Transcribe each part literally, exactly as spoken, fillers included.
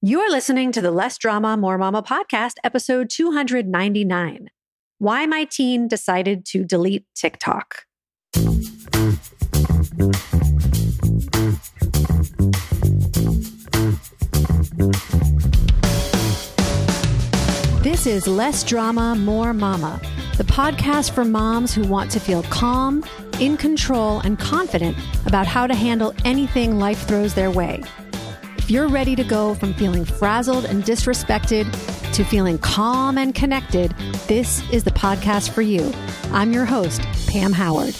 You're listening to the Less Drama, More Mama podcast, episode two ninety-nine. Why my teen decided to delete TikTok. This is Less Drama, More Mama, the podcast for moms who want to feel calm, in control, and confident about how to handle anything life throws their way. If you're ready to go from feeling frazzled and disrespected to feeling calm and connected, this is the podcast for you. I'm your host, Pam Howard.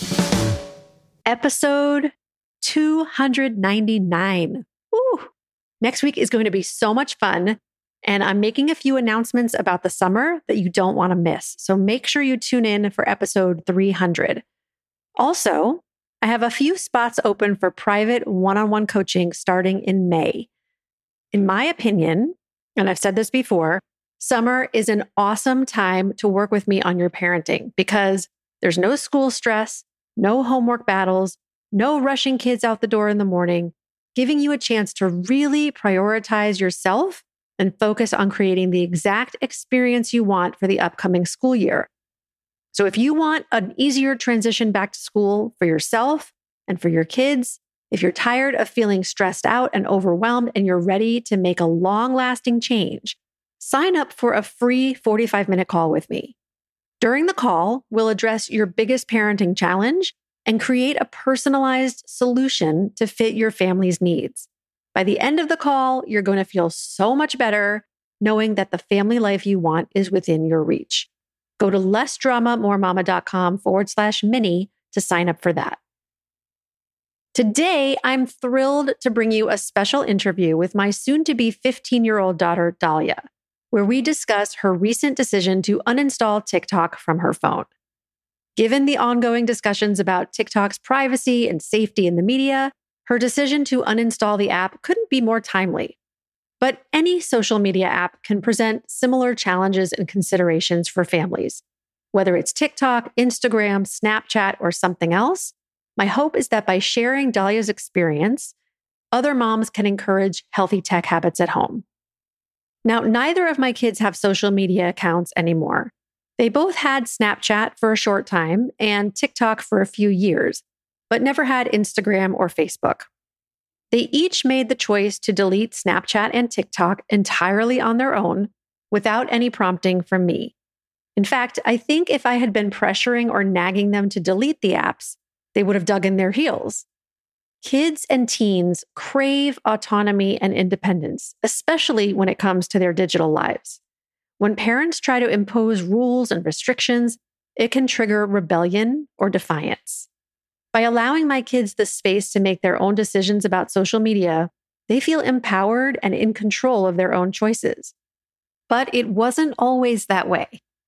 Episode two ninety-nine. Woo! Next week is going to be so much fun, and I'm making a few announcements about the summer that you don't want to miss. So make sure you tune in for episode three hundred. Also, I have a few spots open for private one-on-one coaching starting in May. In my opinion, and I've said this before, summer is an awesome time to work with me on your parenting because there's no school stress, no homework battles, no rushing kids out the door in the morning, giving you a chance to really prioritize yourself and focus on creating the exact experience you want for the upcoming school year. So if you want an easier transition back to school for yourself and for your kids, if you're tired of feeling stressed out and overwhelmed and you're ready to make a long-lasting change, sign up for a free forty-five minute call with me. During the call, we'll address your biggest parenting challenge and create a personalized solution to fit your family's needs. By the end of the call, you're going to feel so much better knowing that the family life you want is within your reach. Go to lessdramamoremama.com forward slash mini to sign up for that. Today, I'm thrilled to bring you a special interview with my soon-to-be fifteen-year-old daughter, Dahlia, where we discuss her recent decision to uninstall TikTok from her phone. Given the ongoing discussions about TikTok's privacy and safety in the media, her decision to uninstall the app couldn't be more timely. But any social media app can present similar challenges and considerations for families. Whether it's TikTok, Instagram, Snapchat, or something else, my hope is that by sharing Dahlia's experience, other moms can encourage healthy tech habits at home. Now, neither of my kids have social media accounts anymore. They both had Snapchat for a short time and TikTok for a few years, but never had Instagram or Facebook. They each made the choice to delete Snapchat and TikTok entirely on their own without any prompting from me. In fact, I think if I had been pressuring or nagging them to delete the apps, they would have dug in their heels. Kids and teens crave autonomy and independence, especially when it comes to their digital lives. When parents try to impose rules and restrictions, it can trigger rebellion or defiance. By allowing my kids the space to make their own decisions about social media, they feel empowered and in control of their own choices. But it wasn't always that way.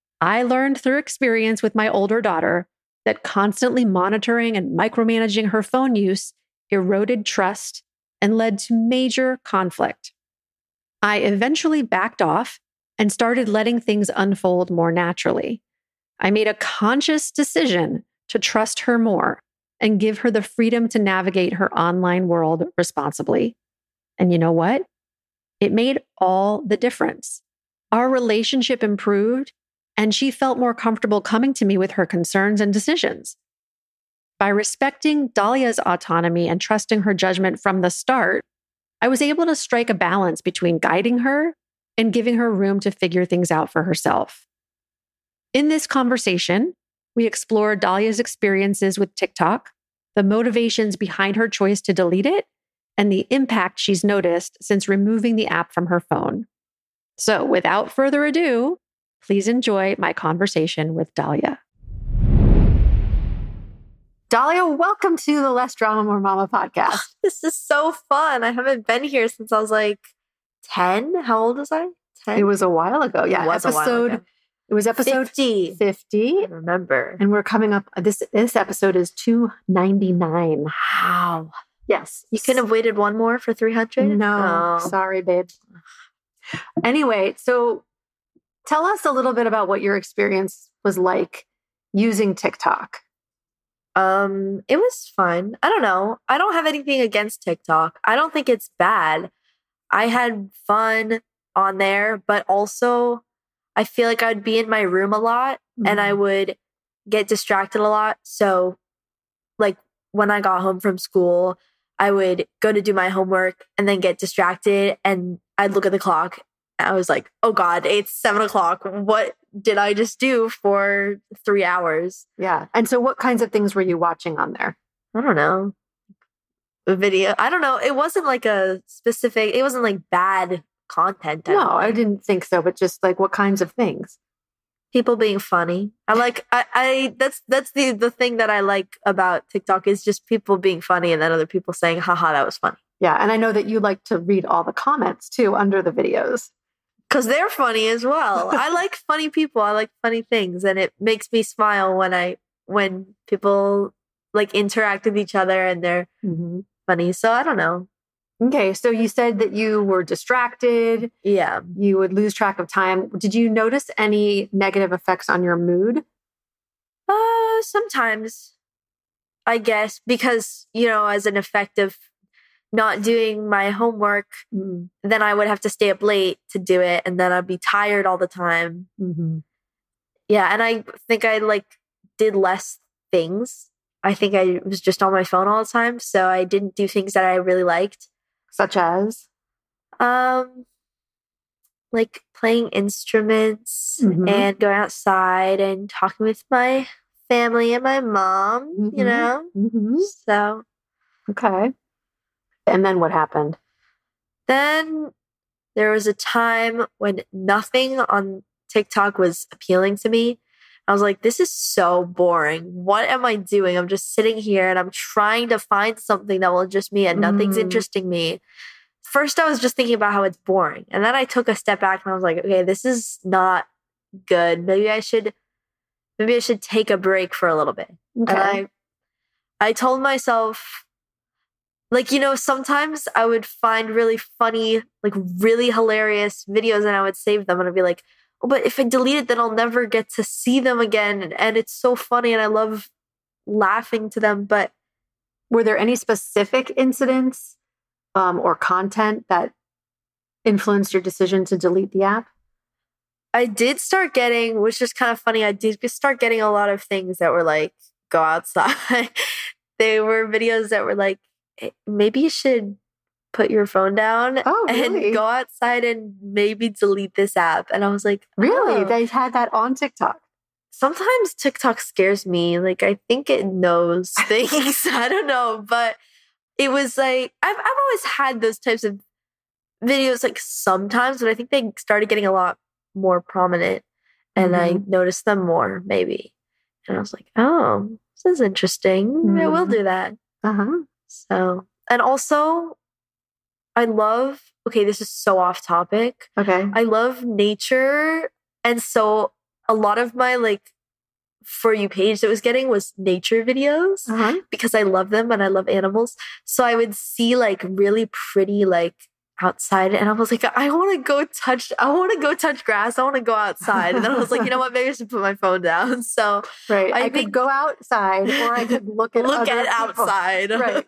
I learned through experience with my older daughter that constantly monitoring and micromanaging her phone use eroded trust and led to major conflict. I eventually backed off and started letting things unfold more naturally. I made a conscious decision to trust her more and give her the freedom to navigate her online world responsibly. And you know what? It made all the difference. Our relationship improved, and she felt more comfortable coming to me with her concerns and decisions. By respecting Dahlia's autonomy and trusting her judgment from the start, I was able to strike a balance between guiding her and giving her room to figure things out for herself. In this conversation, we explored Dahlia's experiences with TikTok, the motivations behind her choice to delete it, and the impact she's noticed since removing the app from her phone. So without further ado, please enjoy my conversation with Dahlia. Dahlia, welcome to the Less Drama, More Mama podcast. Oh, this is so fun. I haven't been here since I was like ten. How old was I? ten? It was a while ago. Yeah, it was episode. A while ago. It was episode fifty. fifty. I remember. And we're coming up. This this episode is two ninety-nine. Wow. Yes. You couldn't have waited one more for three hundred? No. Oh. Sorry, babe. Anyway, so tell us a little bit about what your experience was like using TikTok. Um, it was fun. I don't know. I don't have anything against TikTok. I don't think it's bad. I had fun on there, but also I feel like I'd be in my room a lot mm-hmm. and I would get distracted a lot. So like when I got home from school, I would go to do my homework and then get distracted and I'd look at the clock. And I was like, oh God, it's seven o'clock. What did I just do for three hours? Yeah. And so what kinds of things were you watching on there? I don't know. A video. I don't know. It wasn't like a specific, it wasn't like bad content. I no, I didn't think so. But just like what kinds of things? People being funny. I like, I, I, that's, that's the, the thing that I like about TikTok is just people being funny and then other people saying, haha, that was funny. Yeah. And I know that you like to read all the comments too under the videos. Because they're funny as well. I like funny people. I like funny things. And it makes me smile when I, when people like interact with each other and they're mm-hmm. funny. So I don't know. Okay, so you said that you were distracted. Yeah. You would lose track of time. Did you notice any negative effects on your mood? Uh, sometimes, I guess, because, you know, as an effect of not doing my homework, mm. then I would have to stay up late to do it. And then I'd be tired all the time. Mm-hmm. Yeah, and I think I, like, did less things. I think I was just on my phone all the time. So I didn't do things that I really liked. Such as? Um, like playing instruments mm-hmm. and going outside and talking with my family and my mom, mm-hmm. you know? Mm-hmm. So. Okay. And then what happened? Then there was a time when nothing on TikTok was appealing to me. I was like, this is so boring. What am I doing? I'm just sitting here and I'm trying to find something that will interest me and nothing's mm. interesting me. First, I was just thinking about how it's boring. And then I took a step back and I was like, okay, this is not good. Maybe I should, maybe I should take a break for a little bit. Okay. And I, I told myself, like, you know, sometimes I would find really funny, like really hilarious videos and I would save them and I'd be like, but if I delete it, then I'll never get to see them again. And it's so funny and I love laughing to them. But were there any specific incidents um, or content that influenced your decision to delete the app? I did start getting, which is kind of funny, I did start getting a lot of things that were like, go outside. They were videos that were like, maybe you should put your phone down oh, really? and go outside and maybe delete this app. And I was like, really? Oh. They had that on TikTok? Sometimes TikTok scares me. Like, I think it knows things. I don't know. But it was like, I've, I've always had those types of videos like sometimes, but I think they started getting a lot more prominent and mm-hmm. I noticed them more maybe. And I was like, oh, this is interesting. Mm-hmm. I will do that. Uh-huh. So, and also, I love, okay, this is so off topic. Okay. I love nature. And so a lot of my like For You page that was getting was nature videos uh-huh. because I love them and I love animals. So I would see like really pretty like outside and I was like, I want to go touch, I want to go touch grass. I want to go outside. And then I was like, you know what, maybe I should put my phone down. So right. I, I could go outside or I could look at look other at people. outside. Right.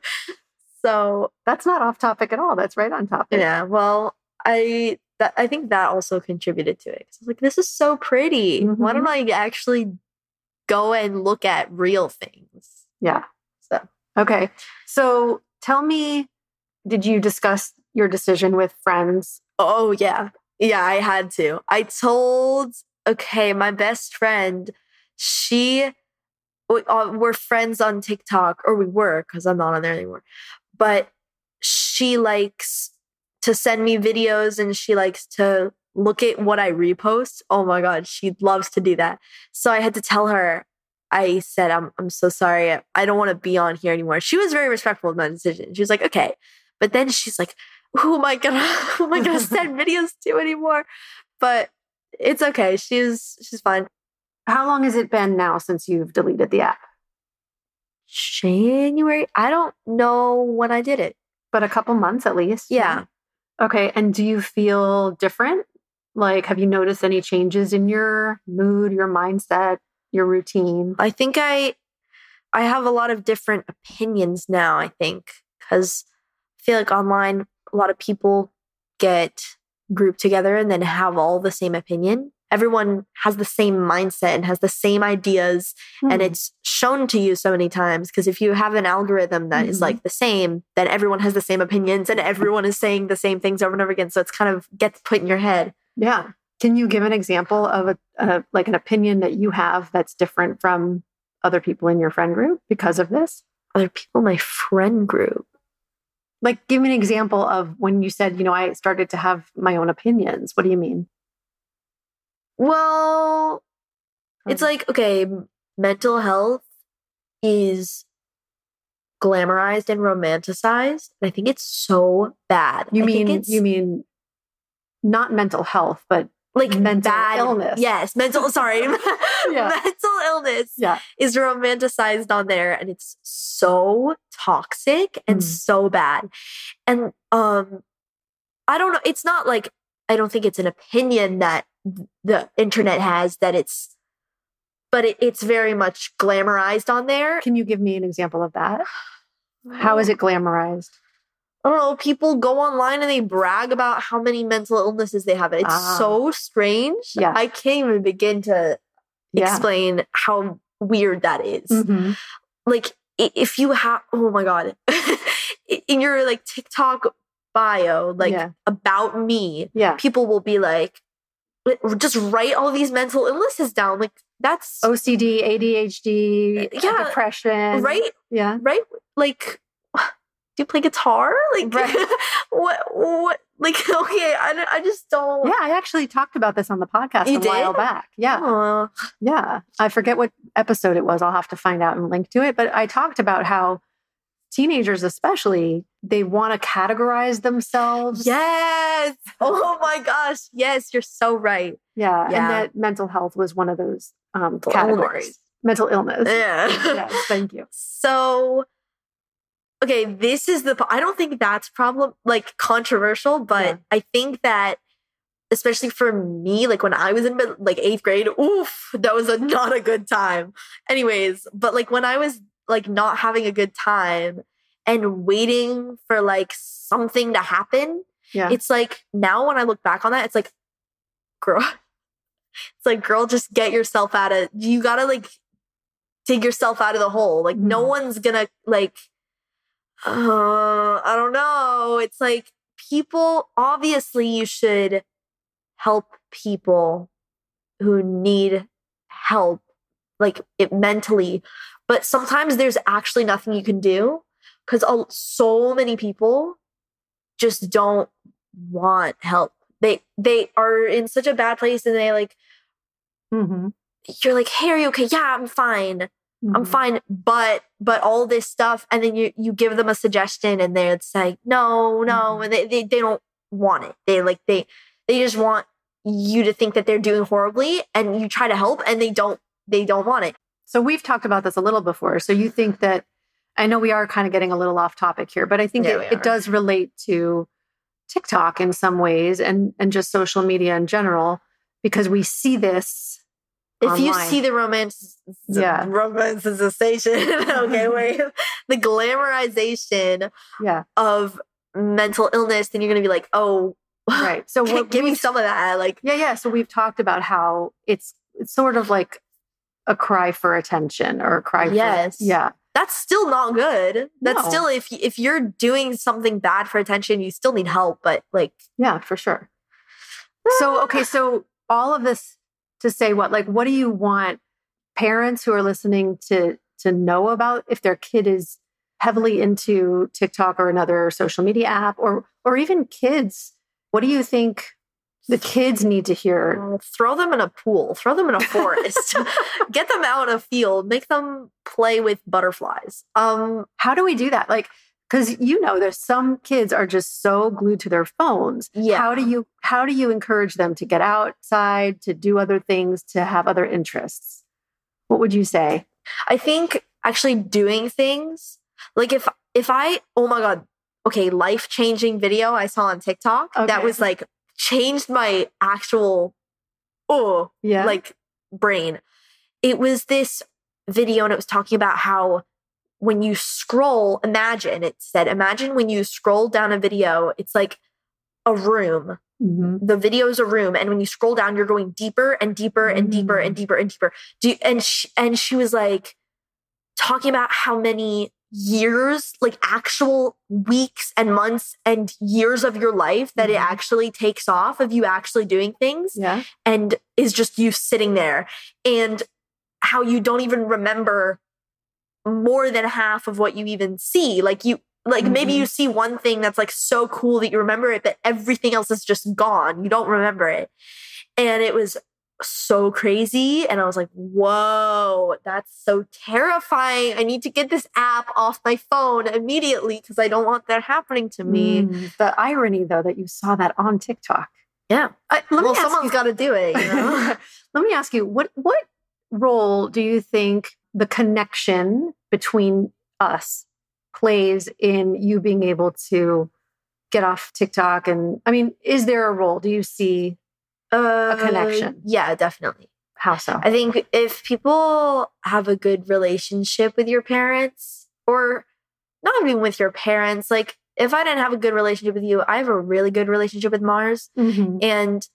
So that's not off topic at all. That's right on topic. Yeah. Well, I that, I think that also contributed to it. I was like, this is so pretty. Mm-hmm. Why don't I actually go and look at real things? Yeah. So okay. So tell me, did you discuss your decision with friends? Oh yeah, yeah. I had to. I told okay, my best friend. She we, uh, we're friends on TikTok, or we were because I'm not on there anymore. But she likes to send me videos and she likes to look at what I repost. Oh my God, she loves to do that. So I had to tell her, I said, I'm I'm so sorry. I don't want to be on here anymore. She was very respectful of my decision. She was like, okay. But then she's like, who am I gonna, who am I gonna send videos to anymore? But it's okay. She's she's fine. How long has it been now since you've deleted the app? January. I don't know when I did it. But a couple months at least. Yeah. Okay. And do you feel different? Like, have you noticed any changes in your mood, your mindset, your routine? I think I, I have a lot of different opinions now, I think, because I feel like online, a lot of people get grouped together and then have all the same opinion. Everyone has the same mindset and has the same ideas. Mm. And it's shown to you so many times, because if you have an algorithm that mm-hmm. is like the same, then everyone has the same opinions and everyone is saying the same things over and over again. So it's kind of gets put in your head. Yeah. Can you give an example of a, a like an opinion that you have that's different from other people in your friend group because of this? Other people in my friend group? Like, give me an example of when you said, you know, I started to have my own opinions. What do you mean? Well, it's like, okay, mental health is glamorized and romanticized. And I think it's so bad. You I mean, think it's, you mean not mental health, but like mental bad illness. Yes, mental, sorry. yeah. Mental illness yeah. is romanticized on there, and it's so toxic and mm. so bad. And um, I don't know. It's not like, I don't think it's an opinion that the internet has that it's, but it, it's very much glamorized on there. Can you give me an example of that? How is it glamorized? I don't know. People go online and they brag about how many mental illnesses they have. It's ah. so strange. Yeah. I can't even begin to yeah. explain how weird that is. Mm-hmm. Like, if you have, oh my God, in your like TikTok bio, like yeah. about me, yeah. people will be like, just write all these mental illnesses down. Like, that's O C D, A D H D, yeah, depression. Right? Yeah. Right? Like, do you play guitar? Like, right. what, what, like, okay, I, I just don't. Yeah, I actually talked about this on the podcast you a did? while back. Yeah. Aww. Yeah. I forget what episode it was. I'll have to find out and link to it. But I talked about how teenagers especially, they want to categorize themselves. Yes. Oh my gosh. Yes, you're so right. Yeah. yeah. And that mental health was one of those um, categories. Illness. Mental illness. Yeah. Yes, thank you. So, okay, this is the, I don't think that's problem, like controversial, but yeah. I think that especially for me, like when I was in like eighth grade, oof, that was a, not a good time. Anyways, but like when I was like not having a good time and waiting for like something to happen. Yeah. It's like, now when I look back on that, it's like, girl, it's like, girl, just get yourself out of, you gotta like dig yourself out of the hole. Like mm. no one's gonna like, uh, I don't know. It's like people, obviously you should help people who need help, like it mentally. But sometimes there's actually nothing you can do because so many people just don't want help. They they are in such a bad place and they like, mm-hmm. you're like, hey, are you okay? Yeah, I'm fine. Mm-hmm. I'm fine. But but all this stuff. And then you, you give them a suggestion and they're like, no, no. Mm-hmm. And they, they, they don't want it. They like, they, they just want you to think that they're doing horribly and you try to help and they don't, they don't want it. So we've talked about this a little before. So you think that, I know we are kind of getting a little off topic here, but I think yeah, it, it does relate to TikTok in some ways and, and just social media in general, because we see this If online. you see the romance, yeah. romanticization, okay, wait, the glamorization yeah. of mental illness, then you're going to be like, oh, right. So what give me some of that. Like, yeah, yeah. So we've talked about how it's, it's sort of like a cry for attention or a cry yes. for, yeah. That's still not good. That's no. still, if if you're doing something bad for attention, you still need help, but like. Yeah, for sure. So, okay. So all of this to say what, like, what do you want parents who are listening to, to know about if their kid is heavily into TikTok or another social media app, or, or even kids? What do you think the kids need to hear? Well, throw them in a pool, throw them in a forest, get them out in a field, make them play with butterflies. Um, How do we do that? Like, because you know, there's some kids are just so glued to their phones. Yeah. How do you how do you encourage them to get outside, to do other things, to have other interests? What would you say? I think actually doing things like if if I oh my God, okay, life-changing video I saw on TikTok okay. that was like changed my actual oh yeah. like brain. It was this video and it was talking about how when you scroll, imagine, it said, imagine when you scroll down a video, it's like a room. Mm-hmm. The video is a room. And when you scroll down, you're going deeper and deeper and deeper and deeper and deeper. Do you, and, she, and she was like talking about how many years, like actual weeks and months and years of your life that mm-hmm. it actually takes off of you actually doing things. Yeah. And is just you sitting there. And how you don't even remember more than half of what you even see. Like you, like mm-hmm. maybe you see one thing that's like so cool that you remember it, but everything else is just gone. You don't remember it. And it was so crazy. And I was like, whoa, that's so terrifying. I need to get this app off my phone immediately because I don't want that happening to me. Mm, the irony, though, that you saw that on TikTok. Yeah. Uh, let well, me someone's got to do it. You know? Let me ask you, what what role do you think the connection between us plays in you being able to get off TikTok? And I mean, is there a role? Do you see uh, a connection? Yeah, definitely. How so? I think if people have a good relationship with your parents, or not even with your parents, like if I didn't have a good relationship with you, I have a really good relationship with Mars. Mm-hmm. And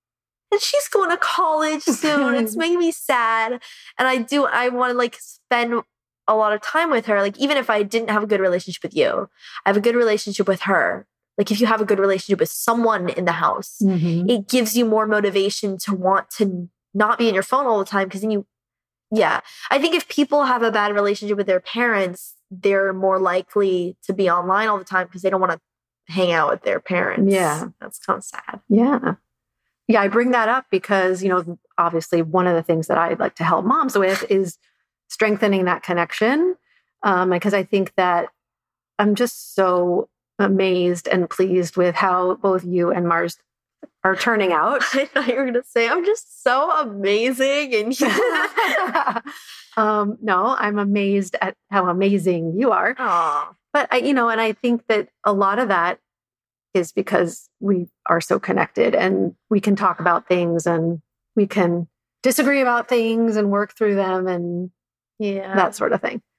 and she's going to college soon. It's making me sad. And I do, I want to like spend a lot of time with her. Like, even if I didn't have a good relationship with you, I have a good relationship with her. Like, if you have a good relationship with someone in the house, mm-hmm. it gives you more motivation to want to not be in your phone all the time. Because then you, yeah. I think if people have a bad relationship with their parents, they're more likely to be online all the time because they don't want to hang out with their parents. Yeah. That's kind of sad. Yeah. Yeah, I bring that up because, you know, obviously one of the things that I'd like to help moms with is strengthening that connection. Um, because I think that I'm just so amazed and pleased with how both you and Mars are turning out. I thought you were going to say, I'm just so amazing. And um, no, I'm amazed at how amazing you are. Aww. But, I, you know, and I think that a lot of that is because we are so connected and we can talk about things and we can disagree about things and work through them and yeah, that sort of thing.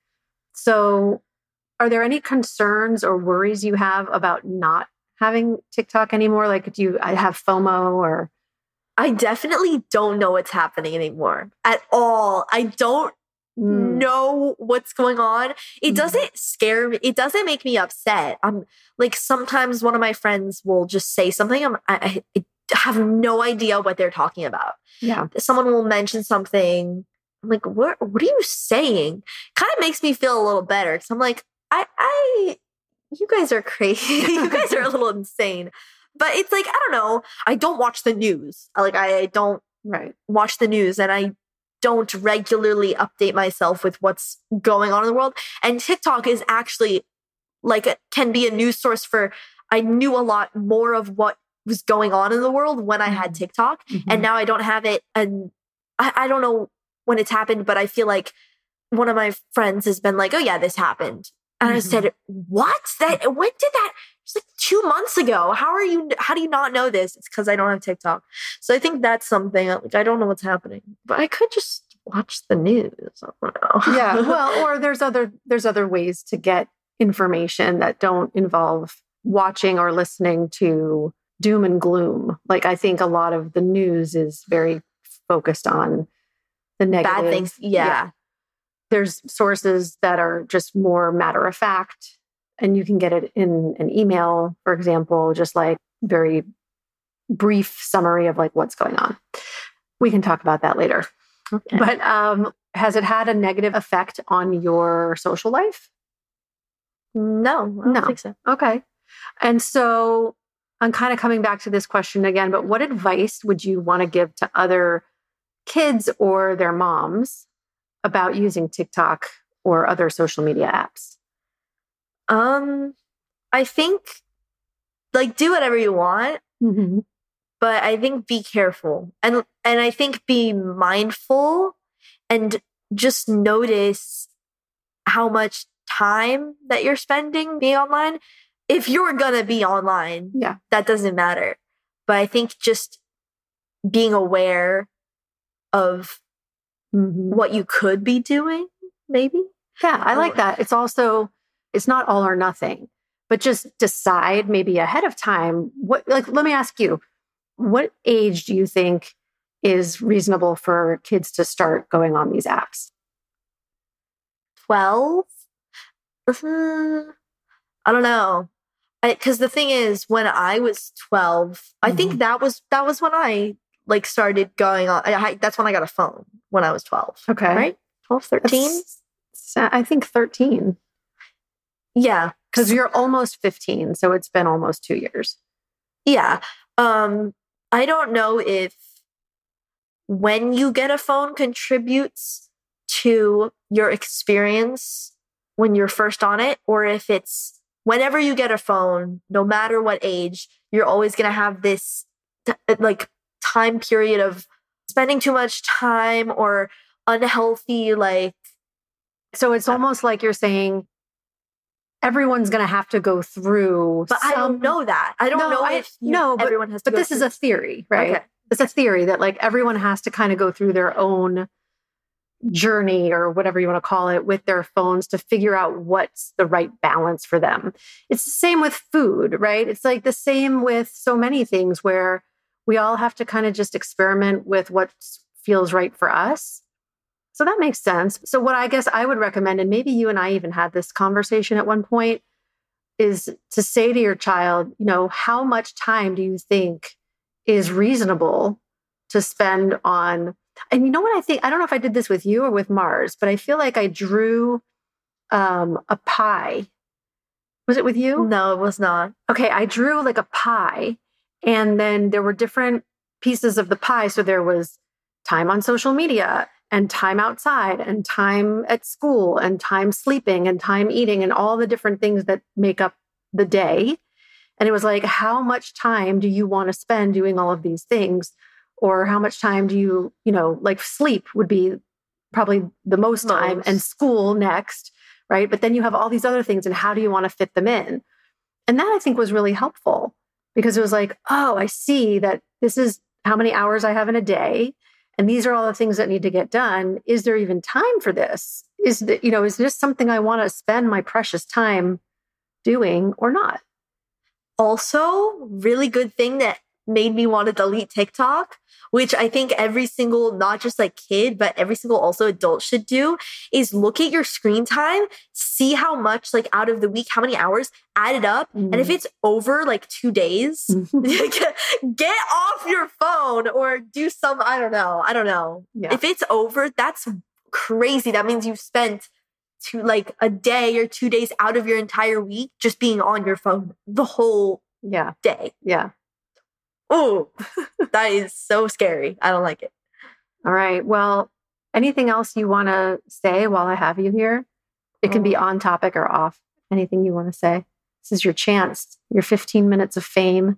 So are there any concerns or worries you have about not having TikTok anymore? Like, do you I have FOMO or? I definitely don't know what's happening anymore at all. I don't Mm. know what's going on. It mm. doesn't scare me. It doesn't make me upset. I'm like, sometimes one of my friends will just say something. I'm, I, I have no idea what they're talking about. Yeah. Someone will mention something. I'm like, what, what are you saying? Kind of makes me feel a little better. Cause I'm like, I, I, you guys are crazy. You guys are a little insane, but it's like, I don't know. I don't watch the news. Like I don't right. watch the news and I don't regularly update myself with what's going on in the world. And TikTok is actually like, a, can be a news source for, I knew a lot more of what was going on in the world when I had TikTok. Mm-hmm. And now I don't have it. And I, I don't know when it's happened, but I feel like one of my friends has been like, oh yeah, this happened. And mm-hmm. I said, what? That when did that? It's like two months ago. How are you? How do you not know this? It's because I don't have TikTok. So I think that's something. Like I don't know what's happening, but I could just watch the news. I don't know. Yeah. Well, or there's other there's other ways to get information that don't involve watching or listening to doom and gloom. Like I think a lot of the news is very focused on the negative bad things. Yeah. yeah. There's sources that are just more matter of fact. And you can get it in an email, for example, just like very brief summary of like what's going on. We can talk about that later. Okay. But um, has it had a negative effect on your social life? No, I don't no. think so. Okay. And so I'm kind of coming back to this question again, but what advice would you want to give to other kids or their moms about using TikTok or other social media apps? Um, I think like do whatever you want, mm-hmm. but I think be careful and and I think be mindful and just notice how much time that you're spending being online. If you're gonna be online, yeah, that doesn't matter. But I think just being aware of mm-hmm. what you could be doing, maybe. Yeah, I like that. It's also. It's not all or nothing but just decide maybe ahead of time. What, like, let me ask you, what age do you think is reasonable for kids to start going on these apps? twelve? Uh, I don't know. Because the thing is, when I was twelve, mm-hmm. I think that was that was when I like started going on. I, I, that's when I got a phone, when I was twelve. Okay. Right? twelve, thirteen? I think thirteen. Yeah. Because you're almost fifteen, so it's been almost two years. Yeah. Um, I don't know if when you get a phone contributes to your experience when you're first on it, or if it's whenever you get a phone, no matter what age, you're always going to have this t- like time period of spending too much time or unhealthy, like. So it's almost like you're saying everyone's going to have to go through. But some... I don't know that. I don't no, know I, if you, no, but, everyone has to But go this through. is a theory, right? Okay. It's a theory that like everyone has to kind of go through their own journey or whatever you want to call it with their phones to figure out what's the right balance for them. It's the same with food, right? It's like the same with so many things where we all have to kind of just experiment with what feels right for us. So that makes sense. So what I guess I would recommend, and maybe you and I even had this conversation at one point, is to say to your child, you know, how much time do you think is reasonable to spend on. And you know what I think? I don't know if I did this with you or with Mars, but I feel like I drew um, a pie. Was it with you? No, it was not. Okay, I drew like a pie, and then there were different pieces of the pie. So there was time on social media and time outside and time at school and time sleeping and time eating and all the different things that make up the day. And it was like, how much time do you want to spend doing all of these things? Or how much time do you, you know, like sleep would be probably the most time most. and school next, right? But then you have all these other things and how do you want to fit them in? And that I think was really helpful because it was like, oh, I see that this is how many hours I have in a day. And these are all the things that need to get done. Is there even time for this? Is that, you know, is this something I want to spend my precious time doing or not? Also, really good thing that made me want to delete TikTok, which I think every single, not just like kid, but every single also adult should do, is look at your screen time, see how much like out of the week, how many hours, add it up. Mm. And if it's over like two days, get off your phone or do some, I don't know. I don't know. Yeah. If it's over, that's crazy. That means you've spent to like a day or two days out of your entire week just being on your phone the whole yeah. day. Yeah. Oh, that is so scary. I don't like it. All right. Well, anything else you want to say while I have you here? It can be on topic or off. Anything you want to say? This is your chance. Your fifteen minutes of fame.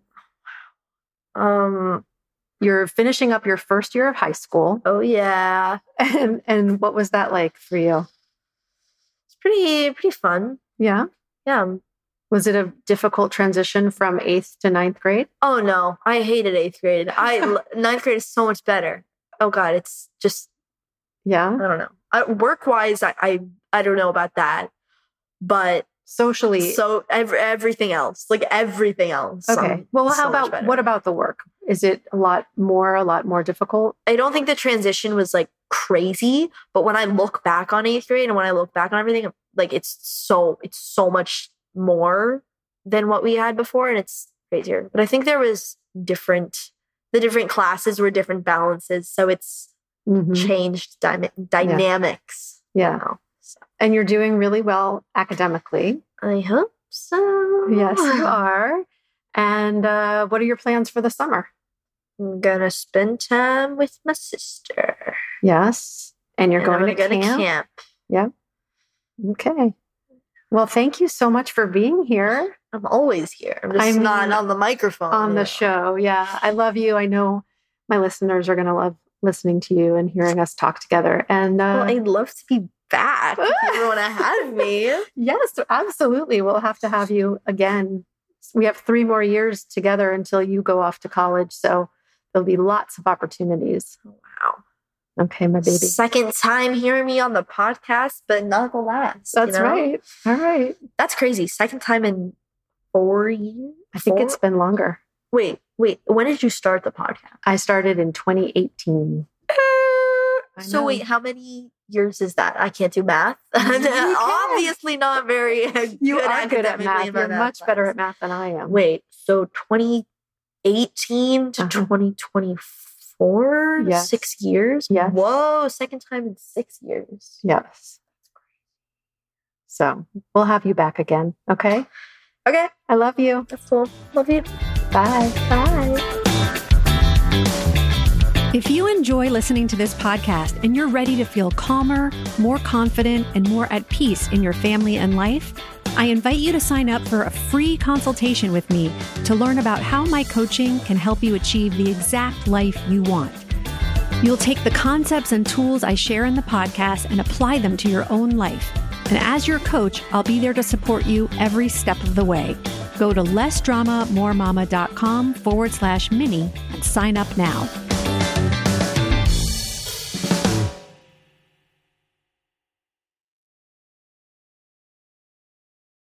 Um, You're finishing up your first year of high school. Oh, yeah. And and what was that like for you? It's pretty, pretty fun. Yeah? Yeah. Was it a difficult transition from eighth to ninth grade? Oh, no. I hated eighth grade. I ninth grade is so much better. Oh, God. It's just, yeah. I don't know. I, work-wise, I, I I don't know about that. But socially. So every, everything else, like everything else. Okay. Um, well, how so about, what about the work? Is it a lot more, a lot more difficult? I don't think the transition was like crazy. But when I look back on eighth grade and when I look back on everything, like it's so, it's so much more than what we had before, and it's crazier. But I think there was different, the different classes were different balances, so it's mm-hmm. changed dy- dynamics. Yeah, yeah. You know, so. And you're doing really well academically. I hope so. Yes, you are. And uh, what are your plans for the summer? I'm gonna spend time with my sister. Yes, and you're and going I'm to go camp. to camp. Yeah. Okay. Well, thank you so much for being here. I'm always here. I'm just I'm not on the microphone. On the know. show. Yeah. I love you. I know my listeners are going to love listening to you and hearing us talk together. And uh, well, I'd love to be back if you ever want to have me. Yes, absolutely. We'll have to have you again. We have three more years together until you go off to college. So there'll be lots of opportunities. Oh, wow. Okay, my baby. Second time hearing me on the podcast, but not the last. That's you know? right. All right. That's crazy. Second time in four years. I think Four? it's been longer. Wait, wait. When did you start the podcast? I started in twenty eighteen. I So know. wait, how many years is that? I can't do math. can. Obviously not very You good are good at academically math. in my You're math much class. better at math than I am. Wait, so twenty eighteen to Uh-huh. twenty twenty-four? Yes. Six years? Yes. Whoa, second time in six years. Yes. So we'll have you back again. Okay. Okay, I love you. that's cool. Love you. Bye. Bye. If you enjoy listening to this podcast and you're ready to feel calmer, more confident, and more at peace in your family and life, I invite you to sign up for a free consultation with me to learn about how my coaching can help you achieve the exact life you want. You'll take the concepts and tools I share in the podcast and apply them to your own life. And as your coach, I'll be there to support you every step of the way. Go to lessdramamoremama.com forward slash mini and sign up now.